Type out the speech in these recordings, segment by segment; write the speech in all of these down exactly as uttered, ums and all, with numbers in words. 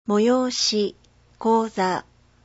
催し、講座、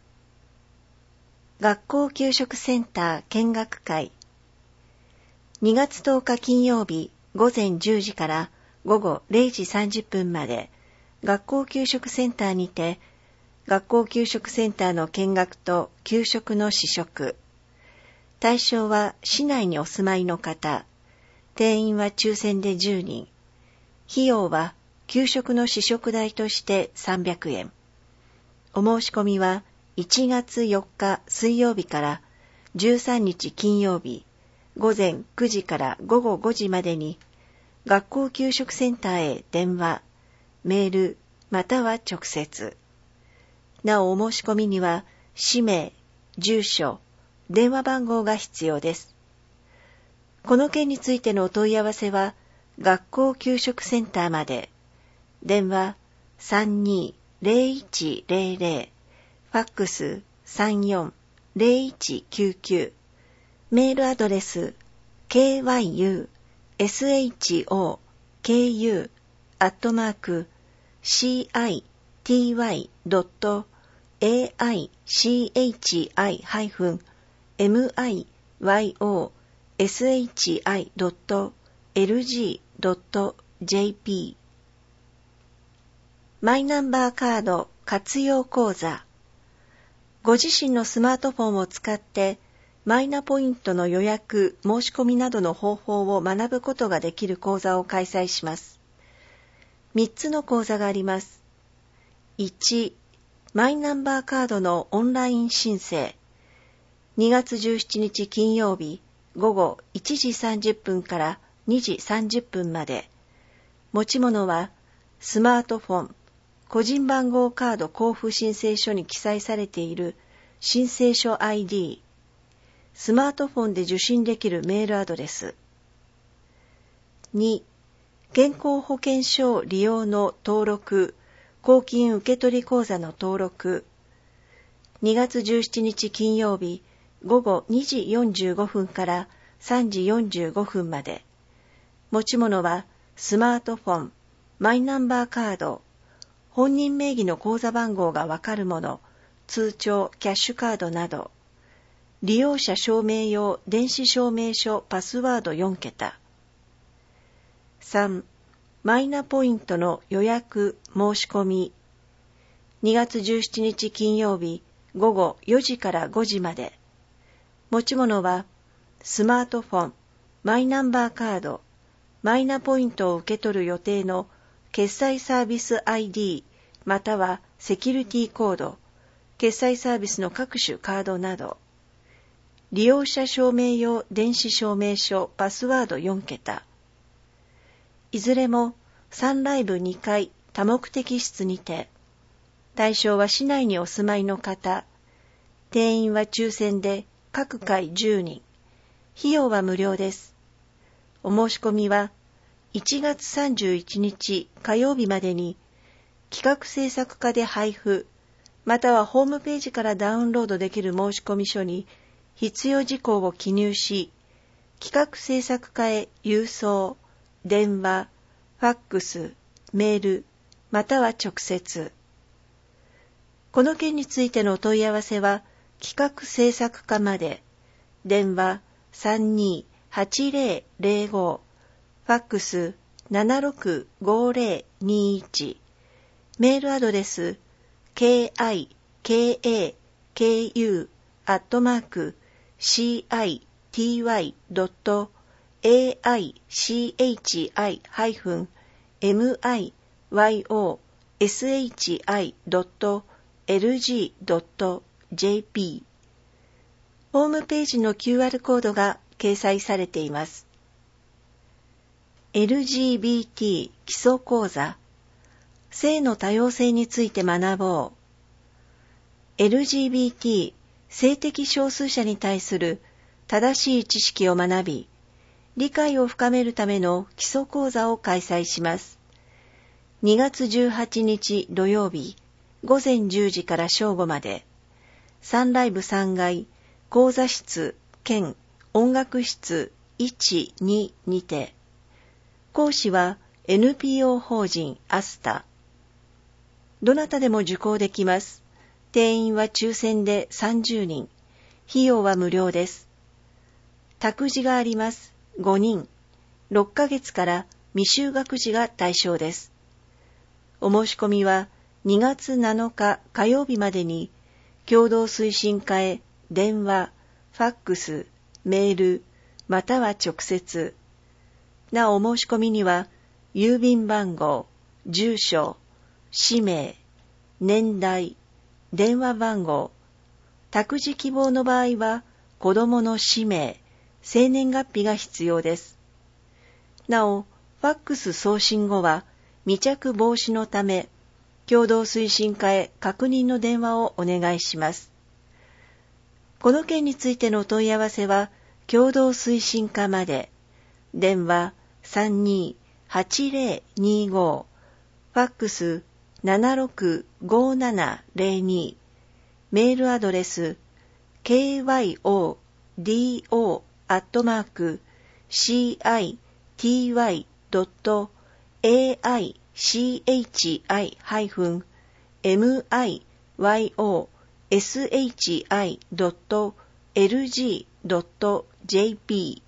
学校給食センター見学会。にがつとおか金曜日午前じゅうじから午後れいじさんじゅっぷんまで学校給食センターにて学校給食センターの見学と給食の試食。対象は市内にお住まいの方。定員は抽選でじゅうにん。費用は給食の試食代としてさんびゃくえん。お申し込みはいちがつよっか水曜日からじゅうさんにち金曜日午前くじから午後ごじまでに学校給食センターへ電話、メールまたは直接。なおお申し込みには氏名、住所、電話番号が必要です。この件についてのお問い合わせは学校給食センターまで。電話さんにーぜろいちぜろぜろ、ファックスさんよんぜろいちきゅうきゅう、メールアドレス ケーワイユーエスエイチオーケーユー アットマーク シーアイティーワイドットエーアイシーエイチアイハイフンエムアイワイオーエスエイチアイドットエルジードットジェーピー。マイナンバーカード活用講座。ご自身のスマートフォンを使ってマイナポイントの予約、申し込みなどの方法を学ぶことができる講座を開催します。みっつの講座があります。いち、マイナンバーカードのオンライン申請。にがつじゅうしちにち金曜日午後いちじさんじゅっぷんからにじさんじゅっぷんまで。持ち物はスマートフォン、個人番号カード交付申請書に記載されている申請書 アイディー、スマートフォンで受信できるメールアドレス。に、健康保険証利用の登録、公金受取口座の登録。にがつじゅうしちにち金曜日午後にじよんじゅうごふんからさんじよんじゅうごふんまで。持ち物はスマートフォン、マイナンバーカード、本人名義の口座番号がわかるもの、通帳、キャッシュカードなど。利用者証明用電子証明書パスワードよんけた。さん、マイナポイントの予約、申し込み。にがつじゅうしちにち金曜日午後よじからごじまで。持ち物はスマートフォン、マイナンバーカード、マイナポイントを受け取る予定の決済サービス アイディー またはセキュリティコード、決済サービスの各種カードなど。利用者証明用電子証明書パスワードよんけた。いずれもさんライブにかい多目的室にて。対象は市内にお住まいの方。定員は抽選で各回じゅうにん。費用は無料です。お申し込みはいちがつさんじゅういちにち火曜日までに企画制作課で配布、またはホームページからダウンロードできる申込書に必要事項を記入し、企画制作課へ郵送、電話、ファックス、メール、または直接。この件についてのお問い合わせは企画制作課まで。電話さんにーはちぜろぜろご、ファックスななろくごぜろにいち、メールアドレス ケーアイケーエーケーユー アットマーク シーアイティーワイドットエーアイシーエイチアイハイフンエムアイワイオーエスエイチアイドットエルジードットジェーピー。ホームページの キューアール コードが掲載されています。エルジービーティー 基礎講座、性の多様性について学ぼう。エルジービーティー 性的少数者に対する正しい知識を学び、理解を深めるための基礎講座を開催します。にがつじゅうはちにち土曜日、午前じゅうじから正午まで、さんライブさんがい、講座室兼音楽室いち、ににて、講師は エヌピーオー 法人アスタ。 どなたでも受講できます。定員は抽選でさんじゅうにん。費用は無料です。託児があります。ごにん。ろっかげつから未就学児が対象です。お申し込みはにがつなのか火曜日までに、共同推進課へ電話、ファックス、メール、または直接。なおお申し込みには、郵便番号、住所、氏名、年代、電話番号、託児希望の場合は、子供の氏名、生年月日が必要です。なお、ファックス送信後は、未着防止のため、共同推進課へ確認の電話をお願いします。この件についてのお問い合わせは、共同推進課まで。電話 さんにーはちぜろにご、ファックス ななろくごななぜろに、メールアドレス ケーワイオーディーオー アットマーク シーアイティーワイ ドット エーアイシーエイチアイ エムアイワイオーエスエイチアイ ドット エルジー ドット ジェーピー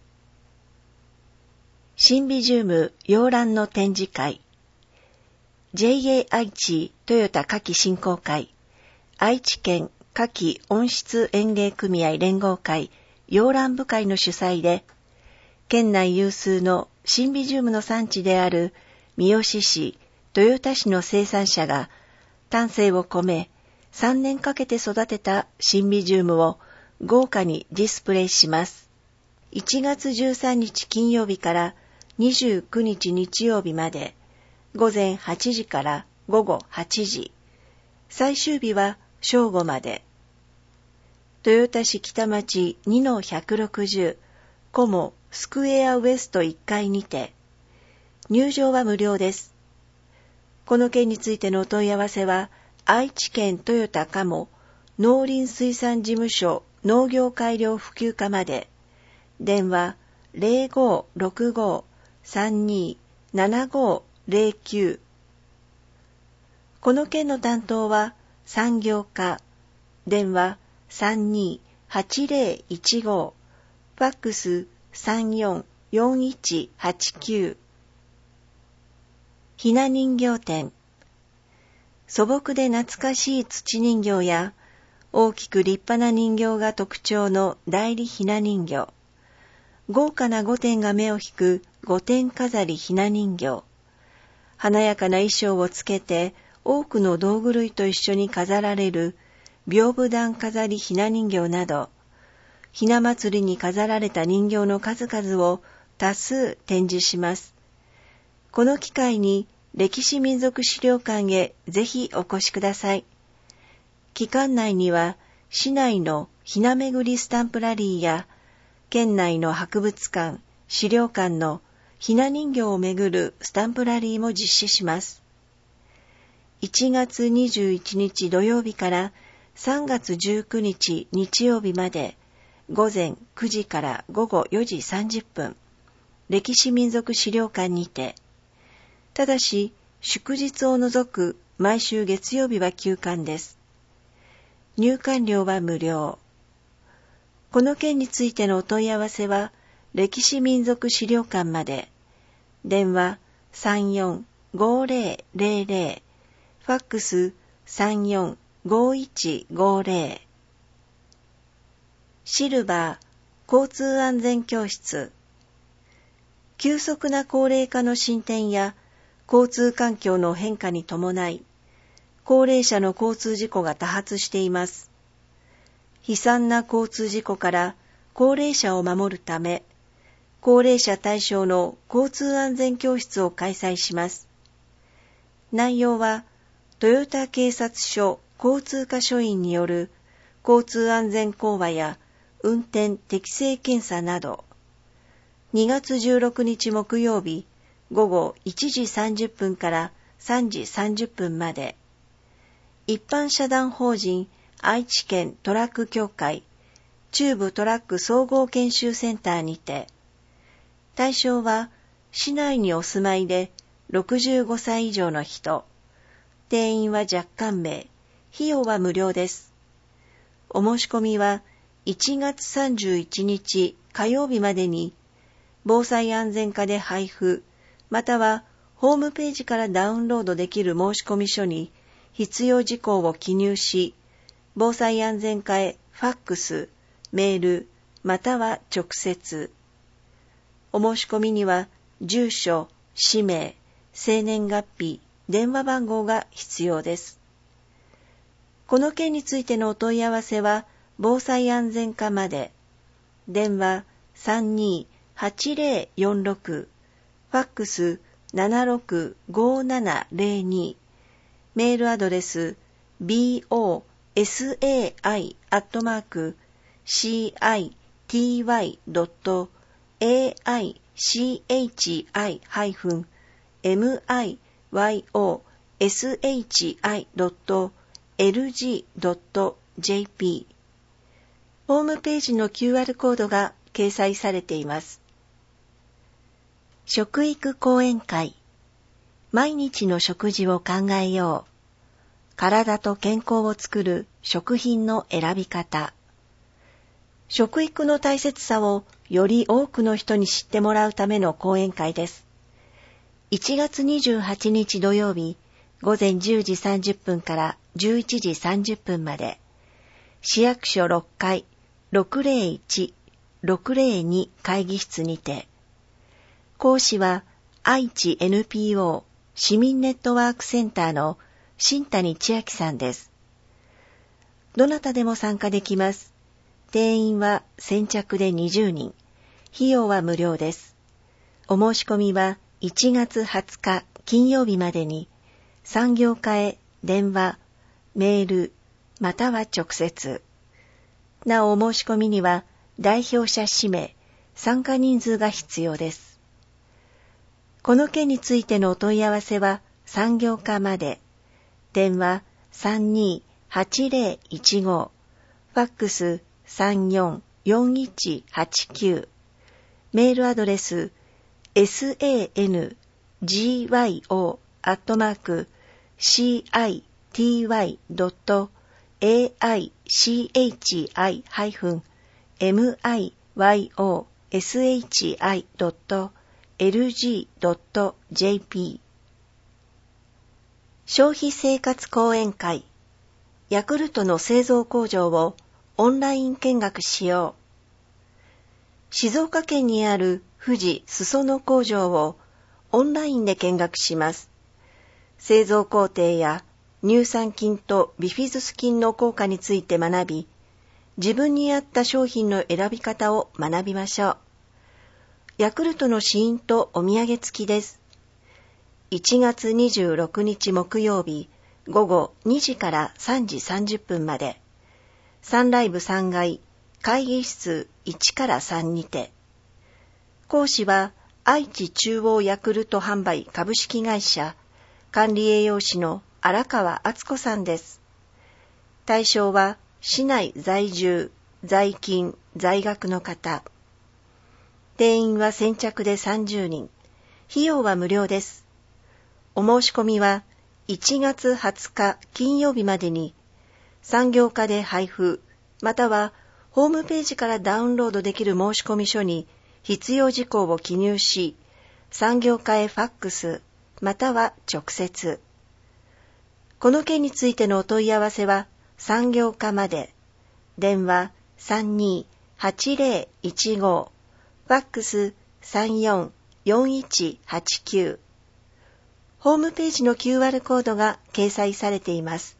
シンビジウム洋蘭の展示会 ジェイエー 愛知トヨタ夏季振興会愛知県夏季温室園芸組合連合会洋蘭部会の主催で県内有数のシンビジウムの産地である三好市、豊田市の生産者が丹精を込めさんねんかけて育てたシンビジウムを豪華にディスプレイします。いちがつじゅうさんにち金曜日からにじゅうくにち日曜日までごぜんはちじからごごはちじ、最終日は正午まで。豊田市北町 にのひゃくろくじゅう コモスクエアウエストいっかいにて、入場は無料です。この件についてのお問い合わせは、愛知県豊田加茂農林水産事務所農業改良普及課まで、電話 ゼロごーろくごーさんにーななごーゼロきゅう。この件の担当は産業課、電話 さんにーはちぜろいちごー、ファックス さんよんよんいちはちきゅう。ひな人形展。素朴で懐かしい土人形や大きく立派な人形が特徴の代理ひな人形。豪華な御殿が目を引く御殿飾りひな人形。華やかな衣装をつけて多くの道具類と一緒に飾られる屏風段飾りひな人形など、ひな祭りに飾られた人形の数々を多数展示します。この機会に歴史民俗資料館へぜひお越しください。期間内には市内のひなめぐりスタンプラリーや県内の博物館、資料館のひな人形をめぐるスタンプラリーも実施します。いちがつにじゅういちにち土曜日からさんがつじゅうくにち日曜日までごぜんくじからごごよじさんじゅっぷん、歴史民俗資料館にて、ただし祝日を除く毎週月曜日は休館です。入館料は無料。この件についてのお問い合わせは歴史民俗資料館まで。電話 さんよんごぜろぜろぜろ、ファックス さんよんごいちごぜろ。シルバー交通安全教室。急速な高齢化の進展や交通環境の変化に伴い、高齢者の交通事故が多発しています。悲惨な交通事故から高齢者を守るため、高齢者対象の交通安全教室を開催します。内容は、豊田警察署交通課署員による交通安全講話や運転適正検査など、にがつじゅうろくにち木曜日、ごごいちじさんじゅっぷんからさんじさんじゅっぷんまで、一般社団法人愛知県トラック協会中部トラック総合研修センターにて、対象は市内にお住まいでろくじゅうごさい以上の人、 定員は若干名、費用は無料です。お申し込みはいちがつさんじゅういちにち火曜日までに、防災安全課で配布、またはホームページからダウンロードできる申込書に必要事項を記入し、防災安全課へファックス、メール、または直接。お申し込みには住所、氏名、生年月日、電話番号が必要です。この件についてのお問い合わせは防災安全課まで。電話 さんにーはちぜろよんろく、ファックス ななろくごななぜろに、メールアドレス ボサイ アットマーク シーアイティーワイ ドット エーアイシーエイチアイ ハイフン エムアイワイオーエスエイチアイ ドット エルジー ドット ジェーピー。ホームページの キューアール コードが掲載されています。食育講演会。毎日の食事を考えよう。体と健康を作る食品の選び方。食育の大切さをより多くの人に知ってもらうための講演会です。いちがつにじゅうはちにち土曜日、ごぜんじゅうじさんじゅっぷんからじゅういちじさんじゅっぷんまで、市役所ろっかいろくぜろいちろくぜろに会議室にて、講師は愛知 エヌピーオー 市民ネットワークセンターの新谷千秋さんです。どなたでも参加できます。定員は先着でにじゅうにん。費用は無料です。お申し込みはいちがつはつか金曜日までに、産業課へ電話、メール、または直接。なおお申し込みには代表者氏名、参加人数が必要です。この件についてのお問い合わせは産業課まで。電話 さんにーはちぜろいちご、ファックス さんよんよんいちはちきゅう、メールアドレス エスエーエヌジーワイオー アットマーク シーアイティーワイ ドット エーアイシーエイチアイ ハイフン エムアイワイオーエスエイチアイ ドット エルジー ドット ジェーピー。消費生活講演会。ヤクルトの製造工場をオンライン見学しよう。静岡県にある富士裾野工場をオンラインで見学します。製造工程や乳酸菌とビフィズス菌の効果について学び、自分に合った商品の選び方を学びましょう。ヤクルトの試飲とお土産付きです。いちがつにじゅうろくにち木曜日ごごにじからさんじさんじゅっぷんまで、サンライブさんがい会議室いちからさんにて、講師は愛知中央ヤクルト販売株式会社管理栄養士の荒川敦子さんです。対象は市内在住、在勤、在学の方。定員は先着でさんじゅうにん。費用は無料です。お申し込みはいちがつはつか金曜日までに、産業課で配布、またはホームページからダウンロードできる申込書に必要事項を記入し、産業課へファックス、または直接。この件についてのお問い合わせは産業課まで。電話 さんにーはちぜろいちご、ファックス さんよんよんいちはちきゅう。ホームページの キューアール コードが掲載されています。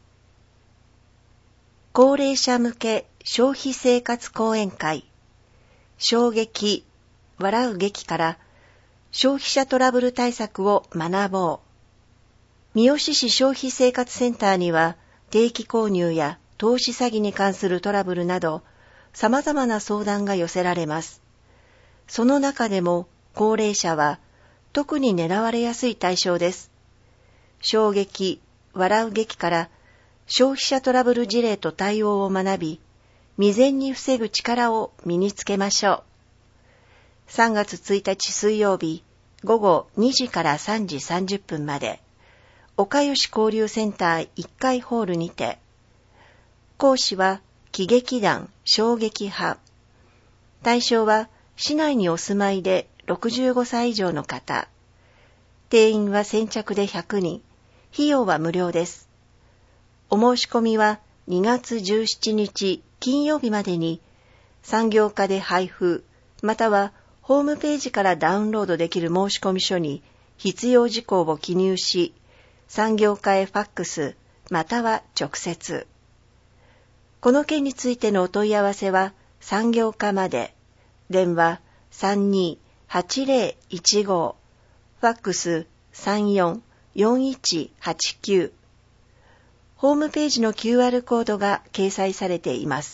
高齢者向け消費生活講演会。衝撃、笑う劇から消費者トラブル対策を学ぼう。三好市消費生活センターには定期購入や投資詐欺に関するトラブルなど様々な相談が寄せられます。その中でも高齢者は特に狙われやすい対象です。衝撃、笑う劇から消費者トラブル事例と対応を学び、未然に防ぐ力を身につけましょう。さんがつついたち水曜日、ごごにじからさんじさんじゅっぷんまで。 岡吉交流センターいっかいホールにて、講師は喜劇団衝撃派。対象は市内にお住まいでろくじゅうごさい以上の方。定員は先着でひゃくにん。費用は無料です。お申し込みはにがつじゅうしちにち金曜日までに産業課で配布、またはホームページからダウンロードできる申込書に必要事項を記入し、産業課へファックス、または直接。この件についてのお問い合わせは産業課まで。電話 さんにーはちぜろいちご、ファックス さんよんよんいちはちきゅう。ホームページの キューアール コードが掲載されています。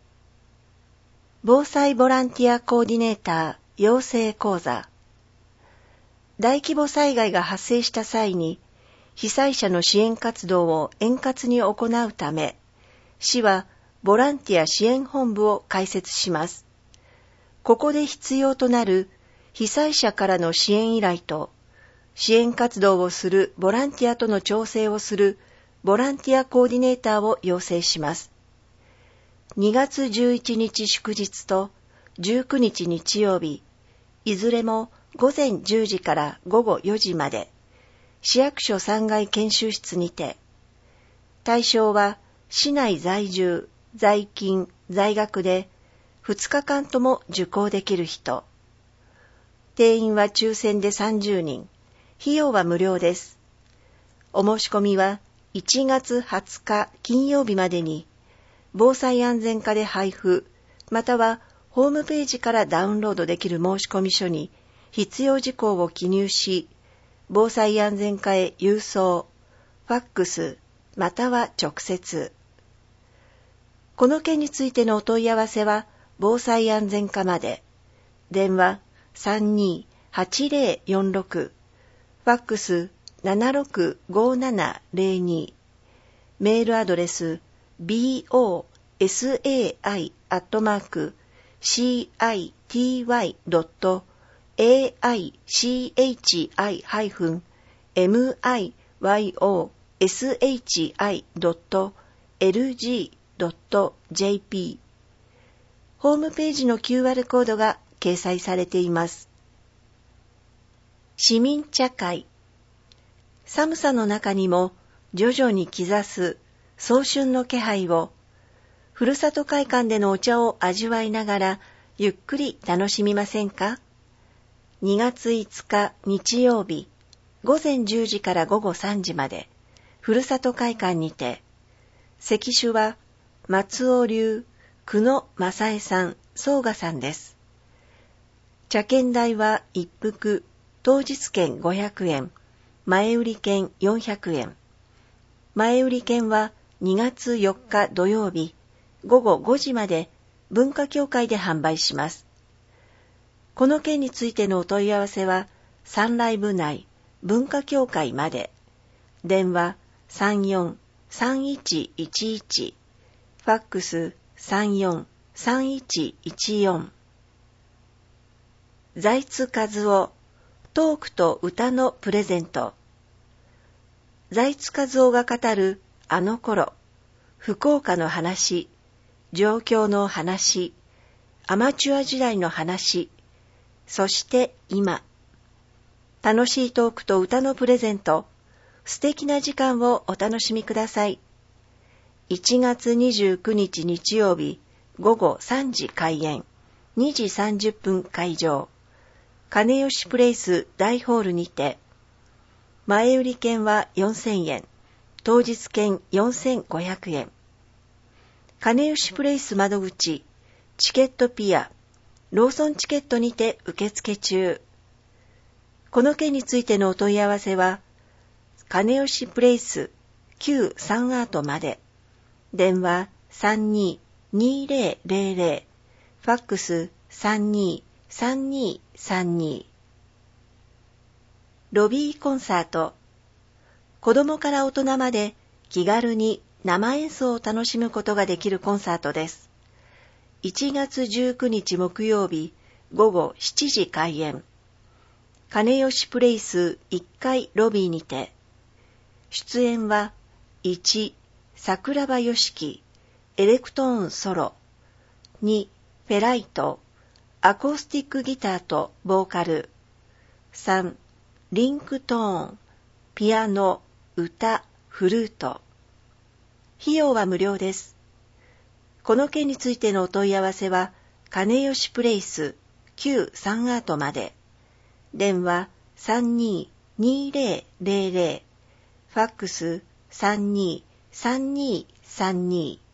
防災ボランティアコーディネーター養成講座。大規模災害が発生した際に、被災者の支援活動を円滑に行うため、市はボランティア支援本部を開設します。ここで必要となる被災者からの支援依頼と、支援活動をするボランティアとの調整をするボランティアコーディネーターを養成します。にがつじゅういちにち祝日とじゅうくにち日曜日、いずれもごぜんじゅうじからごごよじまで、市役所さんがい研修室にて、対象は市内在住、在勤、在学でふつかかんとも受講できる人。定員は抽選でさんじゅうにん、費用は無料です。お申し込みはいちがつはつか金曜日までに、防災安全課で配布、またはホームページからダウンロードできる申込書に必要事項を記入し、防災安全課へ郵送、ファックス、または直接。この件についてのお問い合わせは、防災安全課まで。電話 さんにーはちぜろよんろく、ファックス ななろくごななぜろに、メールアドレス ボサイ アットマーク シーアイティーワイ ドット エーアイシーエイチアイ ハイフン エムアイワイオーエスエイチアイ ドット エルジー ドット ジェーピー。ホームページの キューアール コードが掲載されています。市民茶会。寒さの中にも徐々に兆す早春の気配を、ふるさと会館でのお茶を味わいながらゆっくり楽しみませんか？にがついつか日曜日、ごぜんじゅうじからごごさんじまで、ふるさと会館にて、席主は松尾流久野正恵さん、宗賀さんです。茶券代は一服、当日券ごひゃくえん、前売り券よんひゃくえん。前売り券はにがつよっか土曜日、ごごごじまで文化協会で販売します。この件についてのお問い合わせは、サンライブ内文化協会まで。電話 さんよんさんいちいちいち、ファックス さんよんさんいちいちよん。財津和夫、トークと歌のプレゼント。財津和夫が語るあの頃、福岡の話、上京の話、アマチュア時代の話、そして今。楽しいトークと歌のプレゼント、素敵な時間をお楽しみください。いちがつにじゅうくにち日曜日、ごごさんじ開演、にじさんじゅっぷん会場、金吉プレイス大ホールにて、前売り券はよんせんえん、当日券よんせんごひゃくえん。金吉プレイス窓口、チケットピア、ローソンチケットにて受付中。この件についてのお問い合わせは、金吉プレイス旧サンアートまで。電話 さんにーにぜろぜろぜろ、ファックス さんにーさんにーさんに。ロビーコンサート。子供から大人まで気軽に生演奏を楽しむことができるコンサートです。いちがつじゅうくにち木曜日、ごごしちじ開演。金吉プレイスいっかいロビーにて、 出演はいち、桜庭よしき、エレクトーンソロ、に、フェライト、アコースティックギターとボーカル、さん、リンクトーン、ピアノ、歌、フルート。費用は無料です。この件についてのお問い合わせは、金吉プレイス旧サンアートまで。電話 さんにーにーぜろぜろぜろ、ファックス さんにーさんにーさんにー